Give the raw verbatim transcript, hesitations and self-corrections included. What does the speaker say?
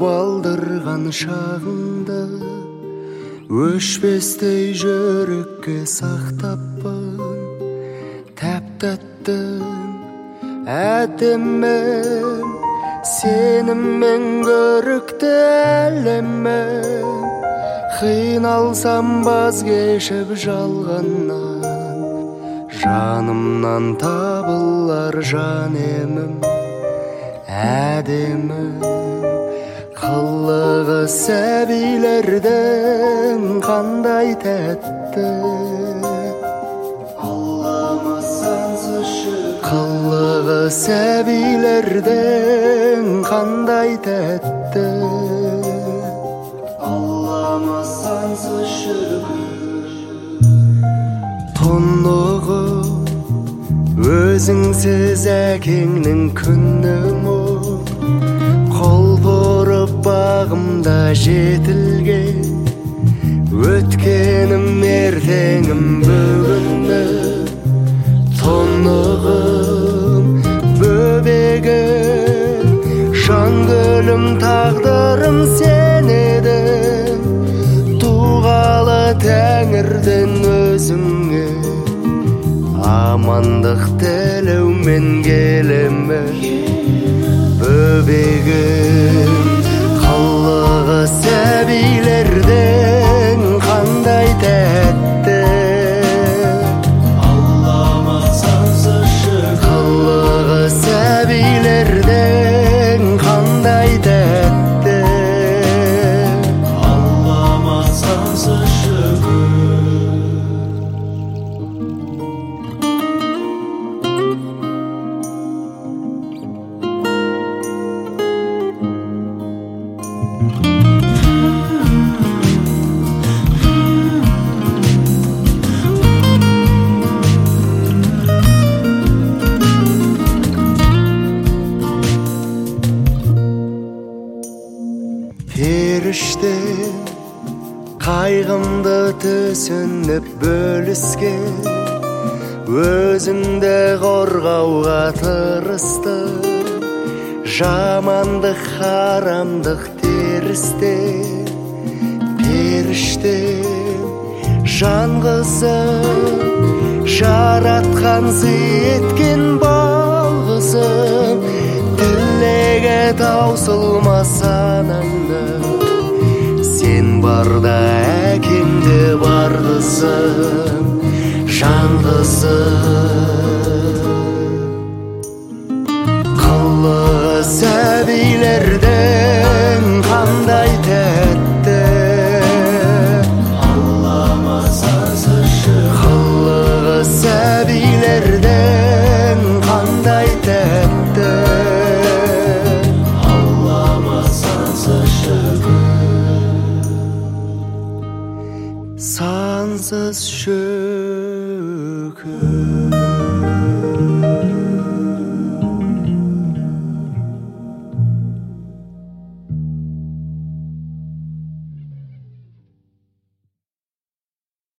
балдырған шағыңды өшпестей жүрекке сақтаппын. Тәп-тәттім, әдемім, сеніммен көрікті әлемім. Қиналсам баз кешіп жалғаннан, жанымнан табылар жан емім. Әдемім, қылығы сәбилердің қандай тәтті. Аллама сансыз шүкір. Қылығы сәбилердің қандай тәтті. Аллама сансыз шүкір. Тұнығып өзіңсіз әкеңнің күнім ұп, қол бұрып бағымда жетілген, өткенім ертеңім бүгінні. Тұнығым, бөбегім, жан гүлім, тағдырым сен едің. Туғалы тәңірден өзіңе амандық тілеумен келемін. Бөбегім, қылығы сәбилердің қандай тәтті. Аллама сансыз шүкір. Қылығы сәбилердің қандай тәтті. Аллама сансыз шүкір. Періште қайғымды түсініп бөліскен, өзіңді қорғауға тырысты. Жамандық, харамдық терісте. Періште жан қызым, жаратқан сүйеткен балғызым. Тілегі таусылмас анаңды, сен барда әкеңді бар қызым, жан қызым. Қылығы сәбилердің қандай тәтті. Аллама сансыз шүкір. Қылығы сәбилердің қандай тәтті. Аллама сансыз шүкір. Сансыз шүкір.